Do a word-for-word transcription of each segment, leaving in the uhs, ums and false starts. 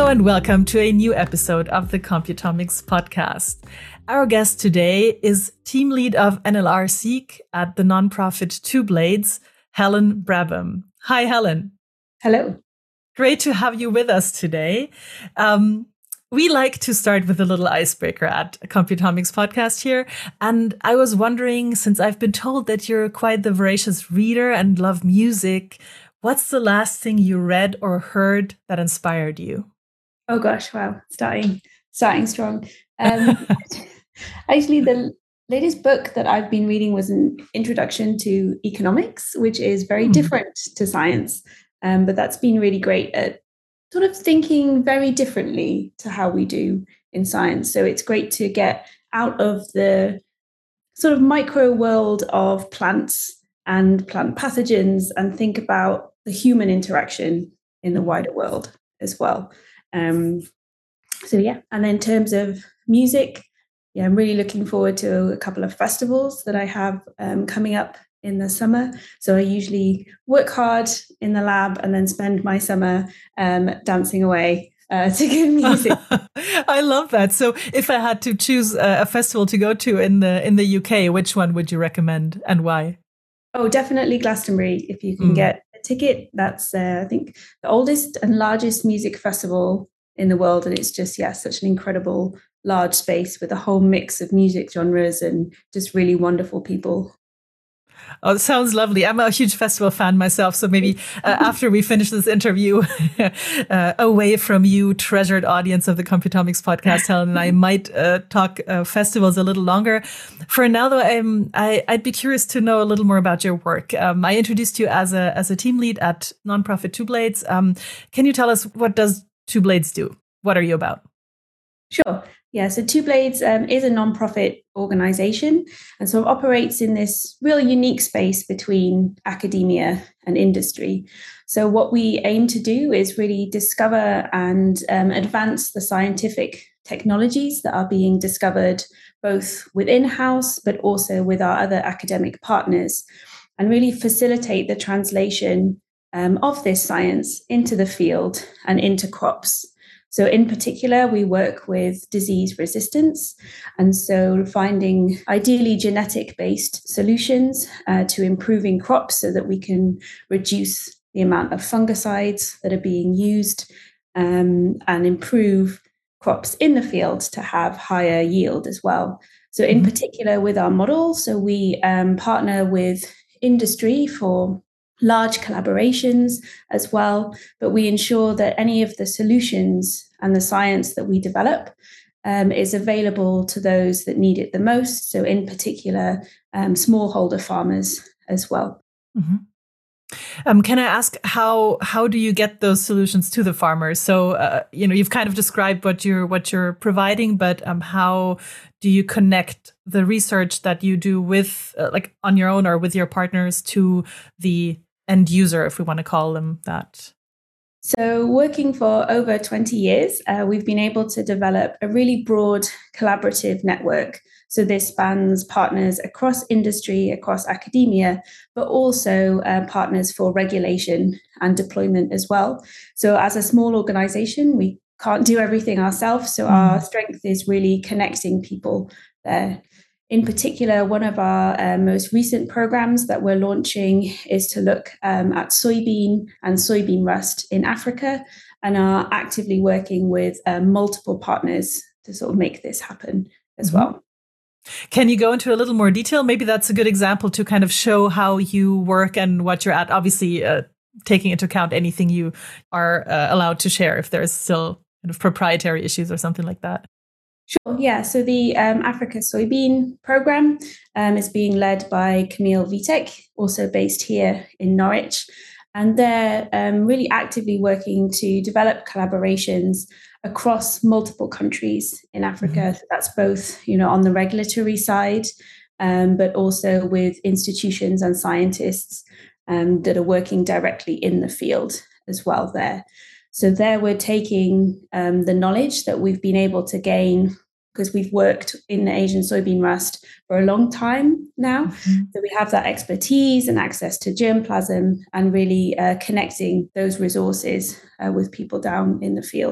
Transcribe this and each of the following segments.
Hello and welcome to a new episode of the Computomics podcast. Our guest today is team lead of N L R Seek at the nonprofit Two Blades, Helen Brabham. Hi, Helen. Hello. Great to have you with us today. Um, we like to start with a little icebreaker at Computomics podcast here. And I was wondering, since I've been told that you're quite the voracious reader and love music, what's the last thing you read or heard that inspired you? Oh gosh, wow, starting starting strong. Um, actually, the latest book that I've been reading was an introduction to economics, which is very mm. different to science. Um, but that's been really great at sort of thinking very differently to how we do in science. So it's great to get out of the sort of micro world of plants and plant pathogens and think about the human interaction in the wider world as well. Um, so yeah, and in terms of music, yeah, I'm really looking forward to a couple of festivals that I have um, coming up in the summer. So I usually work hard in the lab and then spend my summer um, dancing away uh, to good music. I love that. So if I had to choose a festival to go to in the in the U K, which one would you recommend and why? Oh, definitely Glastonbury. If you can mm. get a ticket, that's uh, I think the oldest and largest music festival in the world, and it's just yeah, such an incredible large space with a whole mix of music genres and just really wonderful people. Oh, it sounds lovely. I'm a huge festival fan myself. So maybe uh, after we finish this interview, uh, away from you, treasured audience of the Computomics podcast, Helen, and I might uh, talk uh, festivals a little longer. For now, though, I'm, I, I'd be curious to know a little more about your work. Um, I introduced you as a as a team lead at nonprofit Two Blades. Um, can you tell us, what does Two Blades do? What are you about? Sure. Yeah, so Two Blades um, is a nonprofit organization and sort of operates in this real unique space between academia and industry. So what we aim to do is really discover and um, advance the scientific technologies that are being discovered both within house, but also with our other academic partners, and really facilitate the translation um, of this science into the field and into crops. So in particular, we work with disease resistance. And so finding ideally genetic-based solutions uh, to improving crops so that we can reduce the amount of fungicides that are being used um, and improve crops in the field to have higher yield as well. So in mm-hmm. particular with our model, so we um, partner with industry for large collaborations as well, but we ensure that any of the solutions and the science that we develop um, is available to those that need it the most. So in particular, um, smallholder farmers as well. Mm-hmm. Um, can I ask how how do you get those solutions to the farmers? So uh, you know, you've kind of described what you're what you're providing, but um, how do you connect the research that you do with uh, like on your own or with your partners to the end user, if we want to call them that? So working for over twenty years, uh, we've been able to develop a really broad collaborative network. So this spans partners across industry, across academia, but also uh, partners for regulation and deployment as well. So as a small organization, we can't do everything ourselves. So mm. our strength is really connecting people there. In particular, one of our uh, most recent programs that we're launching is to look um, at soybean and soybean rust in Africa, and are actively working with uh, multiple partners to sort of make this happen as mm-hmm. well. Can you go into a little more detail? Maybe that's a good example to kind of show how you work and what you're at, obviously uh, taking into account anything you are uh, allowed to share if there's still kind of proprietary issues or something like that. Sure, yeah. So the um, Africa Soybean Programme um, is being led by Camille Vitek, also based here in Norwich. And they're um, really actively working to develop collaborations across multiple countries in Africa. Mm-hmm. So that's both, you know, on the regulatory side, um, but also with institutions and scientists um, that are working directly in the field as well there. So there we're taking um, the knowledge that we've been able to gain, because we've worked in the Asian soybean rust for a long time now. Mm-hmm. So we have that expertise and access to germplasm, and really uh, connecting those resources uh, with people down in the field.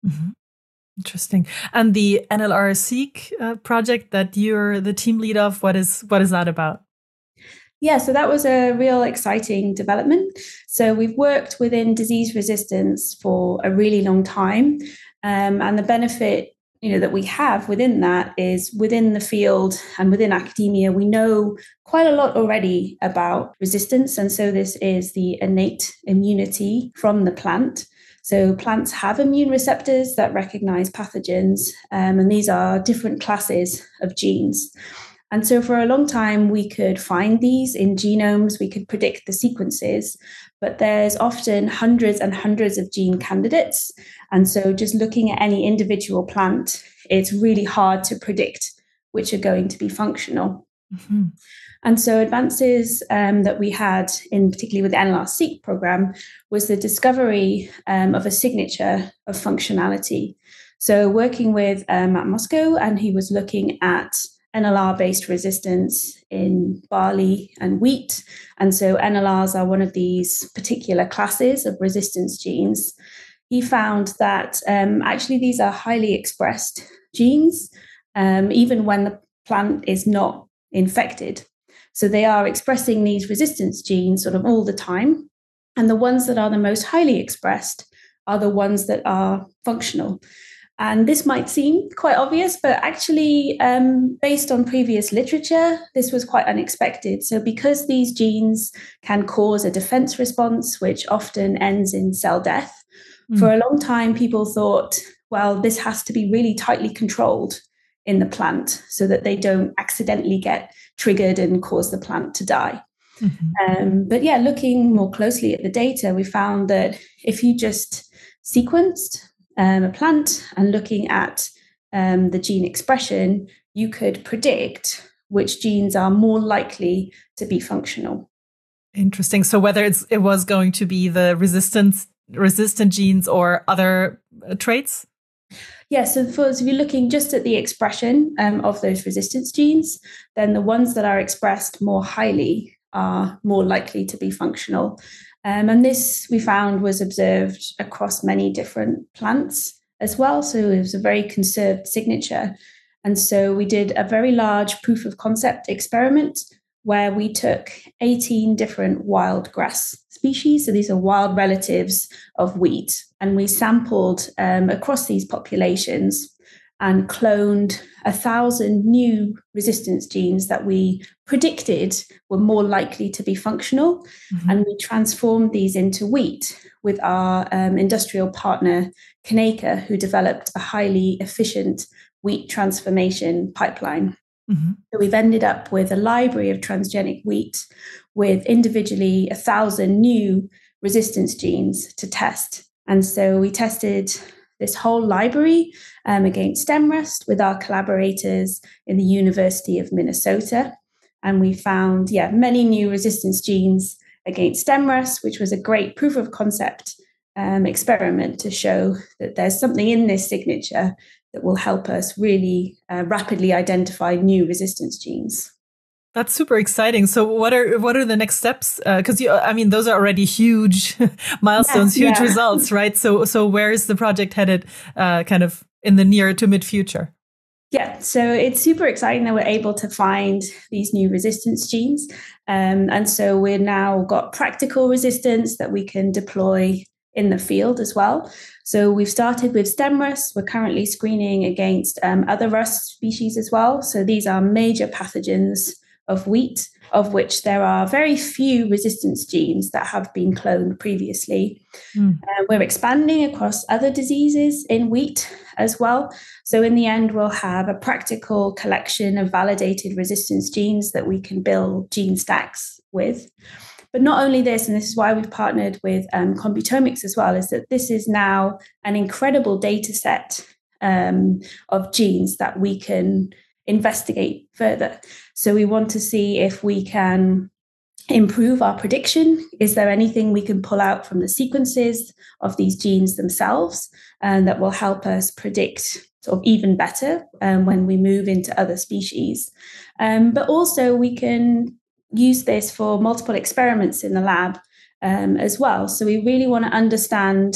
Mm-hmm. Interesting. And the N L R-seq uh, project that you're the team lead of, what is what is that about? Yeah, so that was a real exciting development. So we've worked within disease resistance for a really long time, um, and the benefit, you know, that we have within that is within the field and within academia, we know quite a lot already about resistance, and so this is the innate immunity from the plant. So plants have immune receptors that recognize pathogens, um, and these are different classes of genes. And so for a long time, we could find these in genomes, we could predict the sequences, but there's often hundreds and hundreds of gene candidates. And so just looking at any individual plant, it's really hard to predict which are going to be functional. Mm-hmm. And so advances um, that we had, in particularly with the N L R-seq program, was the discovery um, of a signature of functionality. So working with uh, Matt Moscow, and he was looking at N L R-based resistance in barley and wheat. And so N L Rs are one of these particular classes of resistance genes. He found that um, actually these are highly expressed genes, um, even when the plant is not infected. So they are expressing these resistance genes sort of all the time. And the ones that are the most highly expressed are the ones that are functional. And this might seem quite obvious, but actually, um, based on previous literature, this was quite unexpected. So because these genes can cause a defense response, which often ends in cell death, mm. for a long time, people thought, well, this has to be really tightly controlled in the plant so that they don't accidentally get triggered and cause the plant to die. Mm-hmm. Um, but yeah, looking more closely at the data, we found that if you just sequenced Um, a plant and looking at um, the gene expression, you could predict which genes are more likely to be functional. Interesting. So whether it's it was going to be the resistance resistant genes or other uh, traits? Yeah, so, for, so if you're looking just at the expression um, of those resistance genes, then the ones that are expressed more highly are more likely to be functional. Um, and this, we found, was observed across many different plants as well. So it was a very conserved signature. And so we did a very large proof of concept experiment where we took eighteen different wild grass species. So these are wild relatives of wheat. And we sampled um, across these populations and cloned a thousand new resistance genes that we predicted were more likely to be functional. Mm-hmm. And we transformed these into wheat with our um, industrial partner, Kaneka, who developed a highly efficient wheat transformation pipeline. Mm-hmm. So we've ended up with a library of transgenic wheat with individually a thousand new resistance genes to test. And so we tested this whole library um, against stem rust with our collaborators in the University of Minnesota. And we found, yeah, many new resistance genes against stem rust, which was a great proof of concept um, experiment to show that there's something in this signature that will help us really uh, rapidly identify new resistance genes. That's super exciting. So what are what are the next steps? Because uh, you, I mean, those are already huge milestones, yes, huge yeah. results, right? So so where is the project headed, uh, kind of in the near to mid future? Yeah, so it's super exciting that we're able to find these new resistance genes, um, and so we've now got practical resistance that we can deploy in the field as well. So we've started with stem rust. We're currently screening against um, other rust species as well. So these are major pathogens of wheat, of which there are very few resistance genes that have been cloned previously. Mm. Uh, we're expanding across other diseases in wheat as well. So in the end, we'll have a practical collection of validated resistance genes that we can build gene stacks with. But not only this, and this is why we've partnered with um, Computomics as well, is that this is now an incredible data set um, of genes that we can investigate further. So we want to see if we can improve our prediction. Is there anything we can pull out from the sequences of these genes themselves and that will help us predict sort of even better um, when we move into other species? Um, but also we can use this for multiple experiments in the lab um, as well. So we really want to understand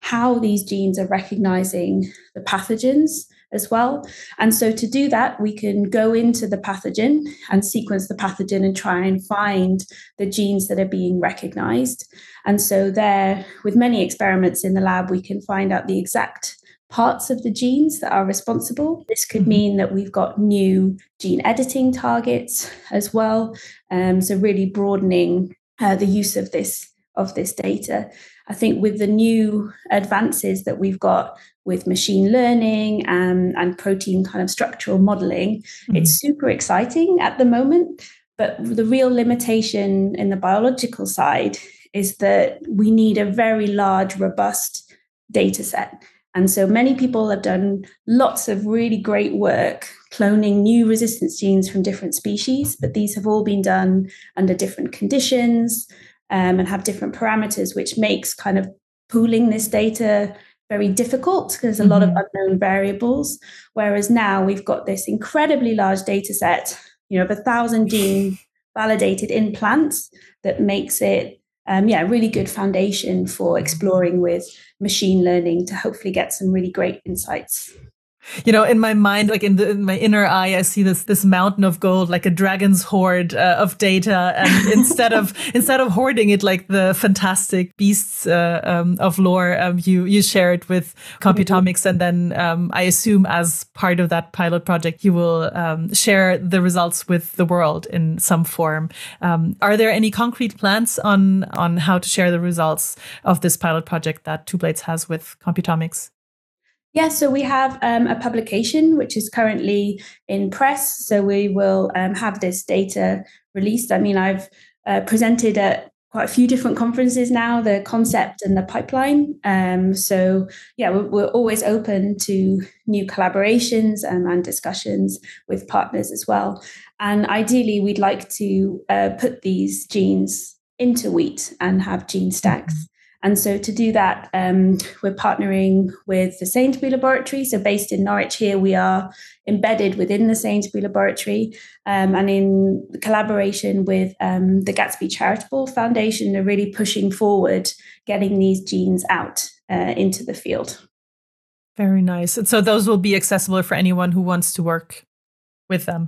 how these genes are recognizing the pathogens as well. And so to do that, we can go into the pathogen and sequence the pathogen and try and find the genes that are being recognized. And so there, with many experiments in the lab, we can find out the exact parts of the genes that are responsible. This could mean that we've got new gene editing targets as well. Um, so really broadening uh, the use of this of this data. I think with the new advances that we've got with machine learning and, and protein kind of structural modeling, mm-hmm. it's super exciting at the moment. But the real limitation in the biological side is that we need a very large, robust data set. And so many people have done lots of really great work cloning new resistance genes from different species, but these have all been done under different conditions um, and have different parameters, which makes kind of pooling this data very difficult because there's a mm-hmm. lot of unknown variables. Whereas now we've got this incredibly large data set, you know, of a thousand genes validated in plants that makes it Um, yeah, a really good foundation for exploring with machine learning to hopefully get some really great insights. You know, in my mind, like in, the, in my inner eye, I see this this mountain of gold, like a dragon's hoard uh, of data. And instead of instead of hoarding it like the fantastic beasts uh, um, of lore, um, you you share it with Computomics, and then um, I assume as part of that pilot project, you will um, share the results with the world in some form. Um, are there any concrete plans on on how to share the results of this pilot project that Two Blades has with Computomics? Yeah, so we have um, a publication which is currently in press. So we will um, have this data released. I mean, I've uh, presented at quite a few different conferences now, the concept and the pipeline. Um, so yeah, we're, we're always open to new collaborations and, and discussions with partners as well. And ideally, we'd like to uh, put these genes into wheat and have gene stacks. Mm-hmm. And so to do that, um, we're partnering with the Sainsbury Laboratory. So based in Norwich here, we are embedded within the Sainsbury Laboratory um, and in collaboration with um, the Gatsby Charitable Foundation. They're really pushing forward, getting these genes out uh, into the field. Very nice. And so those will be accessible for anyone who wants to work with them.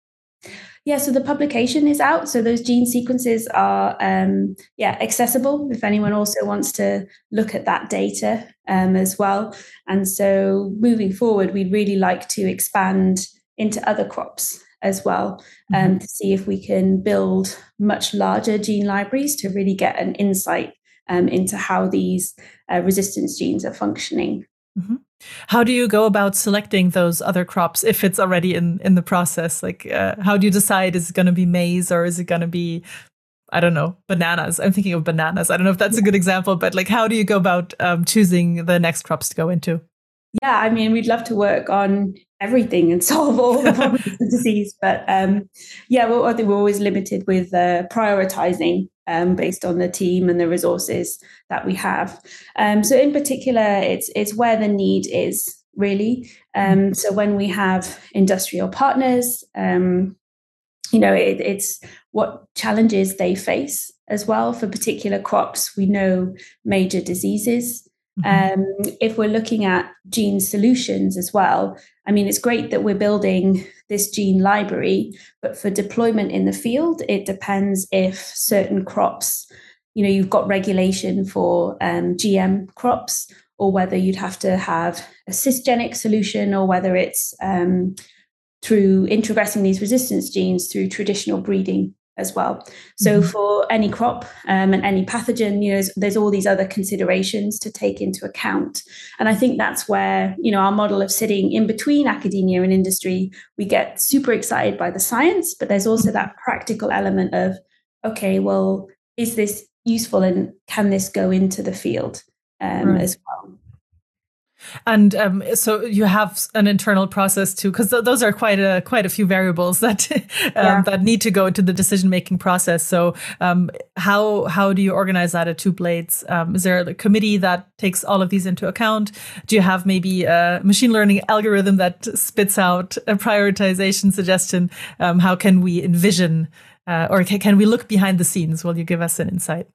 Yeah, so the publication is out. So those gene sequences are, um, yeah, accessible if anyone also wants to look at that data um, as well. And so moving forward, we'd really like to expand into other crops as well um, mm-hmm. to see if we can build much larger gene libraries to really get an insight um, into how these uh, resistance genes are functioning. Mm-hmm. How do you go about selecting those other crops if it's already in, in the process? Like, uh, how do you decide, is it going to be maize or is it going to be, I don't know, bananas? I'm thinking of bananas. I don't know if that's a good example, but like, how do you go about um, choosing the next crops to go into? Yeah, I mean, we'd love to work on everything and solve all the problems of the disease. But um, yeah, we're, I think we're always limited with uh, prioritizing um, based on the team and the resources that we have. Um, so in particular, it's it's where the need is really. Um, so when we have industrial partners, um, you know, it, it's what challenges they face as well. For particular crops, we know major diseases. Mm-hmm. Um, if we're looking at gene solutions as well, I mean, it's great that we're building this gene library, but for deployment in the field, it depends if certain crops, you know, you've got regulation for um, G M crops, or whether you'd have to have a cisgenic solution, or whether it's um, through introgressing these resistance genes through traditional breeding as well. So mm-hmm. for any crop um, and any pathogen, you know, there's, there's all these other considerations to take into account. And I think that's where, you know, our model of sitting in between academia and industry, we get super excited by the science, but there's also that practical element of, okay, well, is this useful and can this go into the field um, right. as well? And um, so you have an internal process too, because th- those are quite a quite a few variables that um, yeah. that need to go into the decision making process. So um, how how do you organize that at Two Blades? Um, is there a committee that takes all of these into account? Do you have maybe a machine learning algorithm that spits out a prioritization suggestion? Um, how can we envision uh, or can, can we look behind the scenes? Will you give us an insight?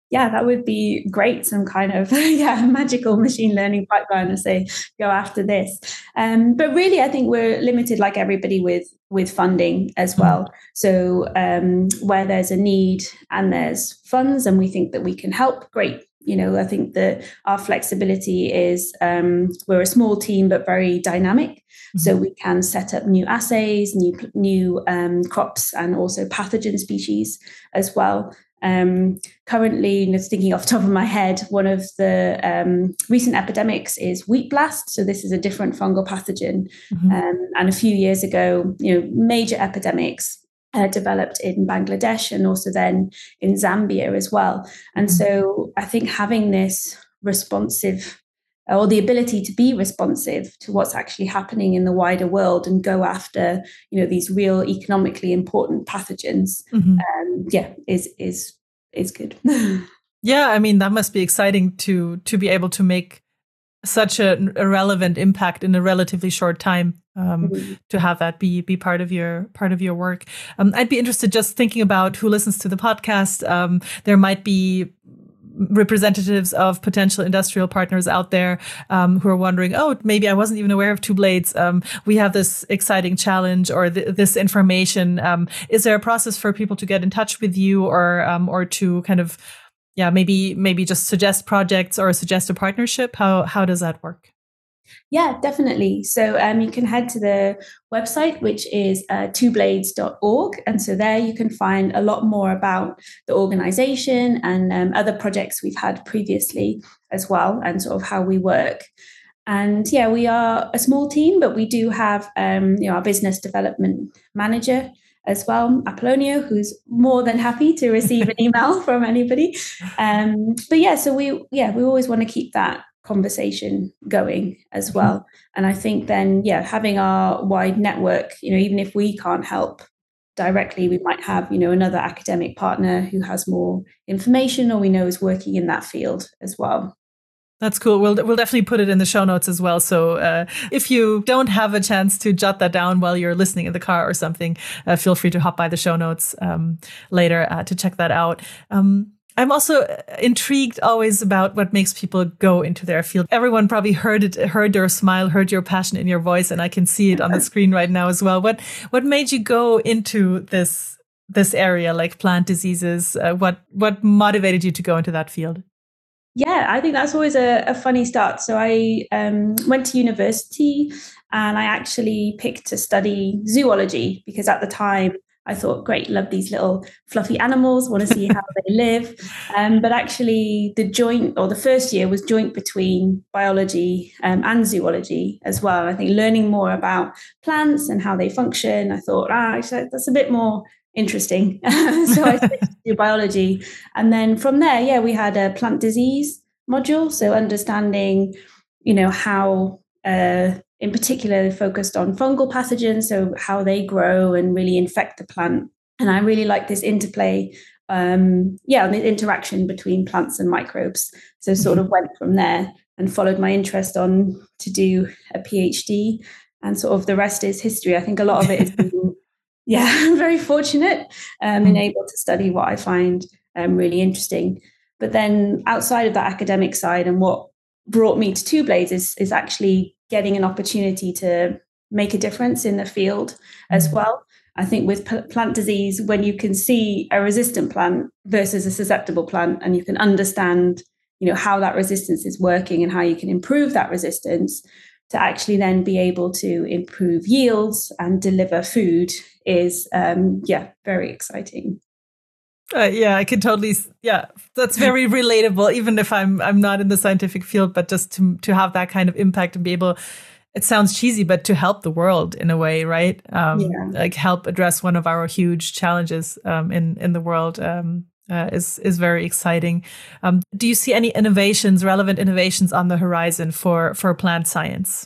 Yeah, that would be great. Some kind of yeah magical machine learning pipeline to say go after this. Um, but really, I think we're limited, like everybody, with with funding as well. Mm. So um, where there's a need and there's funds, and we think that we can help, great. You know, I think that our flexibility is um, we're a small team but very dynamic. Mm-hmm. So we can set up new assays, new new um, crops, and also pathogen species as well. Um, currently, you know, thinking off the top of my head, one of the um, recent epidemics is wheat blast. So this is a different fungal pathogen. Mm-hmm. Um, and a few years ago, you know, major epidemics uh, developed in Bangladesh and also then in Zambia as well. And mm-hmm. so I think having this responsive or the ability to be responsive to what's actually happening in the wider world and go after, you know, these real economically important pathogens, mm-hmm. um, yeah, is is is good. Yeah, I mean, that must be exciting to to be able to make such a, a relevant impact in a relatively short time. Um, mm-hmm. To have that be be part of your part of your work. Um, I'd be interested, just thinking about who listens to the podcast. Um, there might be representatives of potential industrial partners out there um, who are wondering, oh, maybe I wasn't even aware of Two Blades. Um, we have this exciting challenge or th- this information. Um, is there a process for people to get in touch with you, or um, or to kind of, yeah, maybe maybe just suggest projects or suggest a partnership? How how does that work? Yeah, definitely. So um, you can head to the website, which is uh, two blades dot org. And so there you can find a lot more about the organization and um, other projects we've had previously as well, and sort of how we work. And yeah, we are a small team, but we do have um, you know, our business development manager as well, Apollonio, who's more than happy to receive an email from anybody. Um, but yeah, so we yeah we always want to keep that conversation going as well. And I think then, yeah, having our wide network, you know, even if we can't help directly, we might have, you know, another academic partner who has more information or we know is working in that field as well. That's cool. We'll we'll definitely put it in the show notes as well. So uh, if you don't have a chance to jot that down while you're listening in the car or something, uh, feel free to hop by the show notes um, later uh, to check that out. Um, I'm also intrigued always about what makes people go into their field. Everyone probably heard it, heard your smile, heard your passion in your voice, and I can see it on the screen right now as well. What what made you go into this this area, like plant diseases? Uh, what what motivated you to go into that field? Yeah, I think that's always a, a funny start. So I um, went to university and I actually picked to study zoology because at the time I thought, great, love these little fluffy animals, want to see how they live. Um, but actually the joint, or the first year was joint between biology um, and zoology as well. I think learning more about plants and how they function, I thought, ah, actually, that's a bit more interesting. So I switched to biology. And then from there, yeah, we had a plant disease module. So understanding, you know, how uh, in particular focused on fungal pathogens, so how they grow and really infect the plant. And I really like this interplay, um, yeah, the interaction between plants and microbes. So sort of went from there and followed my interest on to do a PhD. And sort of the rest is history. I think a lot of it is being, yeah, I'm very fortunate um, and able to study what I find um, really interesting. But then outside of that academic side, and what brought me to Two Blades is, is actually getting an opportunity to make a difference in the field as well. I think with p- plant disease, when you can see a resistant plant versus a susceptible plant, and you can understand, you know, how that resistance is working and how you can improve that resistance, to actually then be able to improve yields and deliver food is, um, yeah, very exciting. Uh, yeah, I can totally. Yeah, that's very relatable. Even if I'm I'm not in the scientific field, but just to to have that kind of impact and be able. It sounds cheesy, but to help the world in a way, right? Um, yeah. Like help address one of our huge challenges um, in in the world um, uh, is is very exciting. Um, do you see any innovations, relevant innovations on the horizon for for plant science?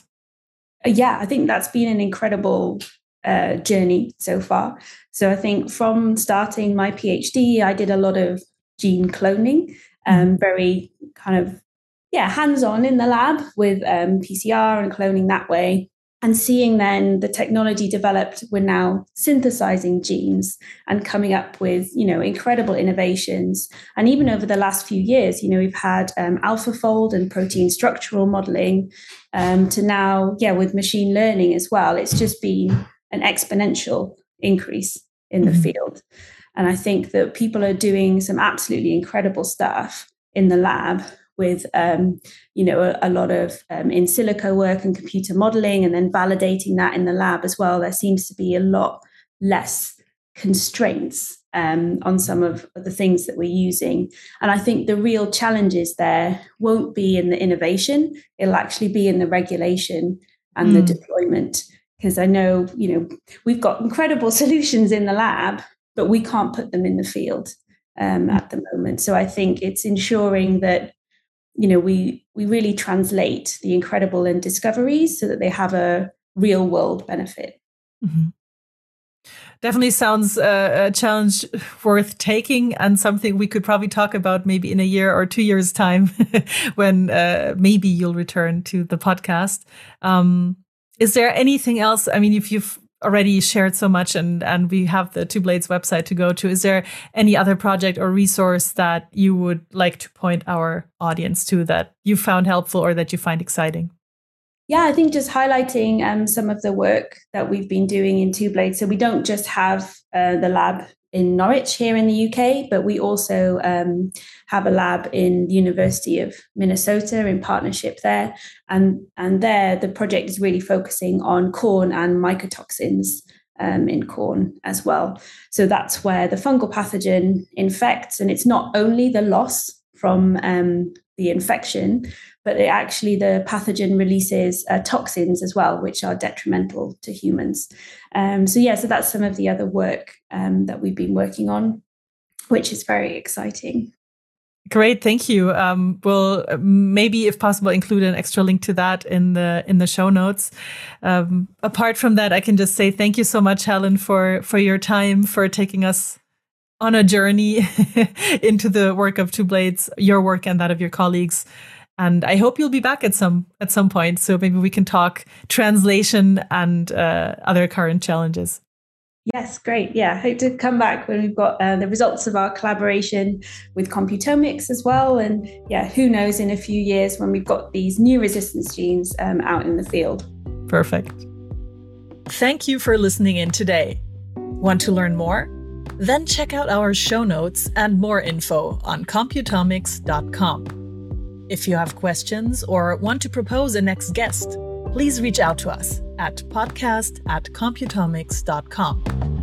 Yeah, I think that's been an incredible uh, journey so far. So I think from starting my PhD, I did a lot of gene cloning, um, mm-hmm. very kind of, yeah, hands-on in the lab with um, P C R and cloning that way. And seeing then the technology developed, we're now synthesizing genes and coming up with, you know, incredible innovations. And even over the last few years, you know, we've had um, AlphaFold and protein structural modeling um, to now, yeah, with machine learning as well. It's just been an exponential increase in the mm-hmm. field. And I think that people are doing some absolutely incredible stuff in the lab with, um, you know, a, a lot of um, in silico work and computer modeling, and then validating that in the lab as well. There seems to be a lot less constraints um, on some of the things that we're using. And I think the real challenges there won't be in the innovation. It'll actually be in the regulation and mm. the deployment. Because I know, you know, we've got incredible solutions in the lab, but we can't put them in the field um, at the moment. So I think it's ensuring that, you know, we we really translate the incredible in discoveries so that they have a real world benefit. Mm-hmm. Definitely sounds uh, a challenge worth taking, and something we could probably talk about maybe in a year or two years' time when uh, maybe you'll return to the podcast. Um, is there anything else? I mean, if you've already shared so much, and and we have the Two Blades website to go to, is there any other project or resource that you would like to point our audience to that you found helpful or that you find exciting? Yeah, I think just highlighting um, some of the work that we've been doing in Two Blades. So we don't just have uh, the lab in Norwich here in the U K, but we also um, have a lab in the University of Minnesota in partnership there. And, and there, the project is really focusing on corn and mycotoxins um, in corn as well. So that's where the fungal pathogen infects, and it's not only the loss from um, the infection, but it actually, the pathogen releases uh, toxins as well, which are detrimental to humans. Um, so yeah, so that's some of the other work um, that we've been working on, which is very exciting. Great, thank you. Um, we'll maybe, if possible, include an extra link to that in the in the show notes. Um, apart from that, I can just say thank you so much, Helen, for for your time, for taking us on a journey into the work of Two Blades, your work and that of your colleagues. And I hope you'll be back at some at some point, so maybe we can talk translation and uh, other current challenges. Yes, great. Yeah, hope to come back when we've got uh, the results of our collaboration with Computomics as well. And yeah, who knows, in a few years when we've got these new resistance genes um, out in the field. Perfect. Thank you for listening in today. Want to learn more? Then check out our show notes and more info on computomics dot com. If you have questions or want to propose a next guest, please reach out to us at podcast at computomics dot com.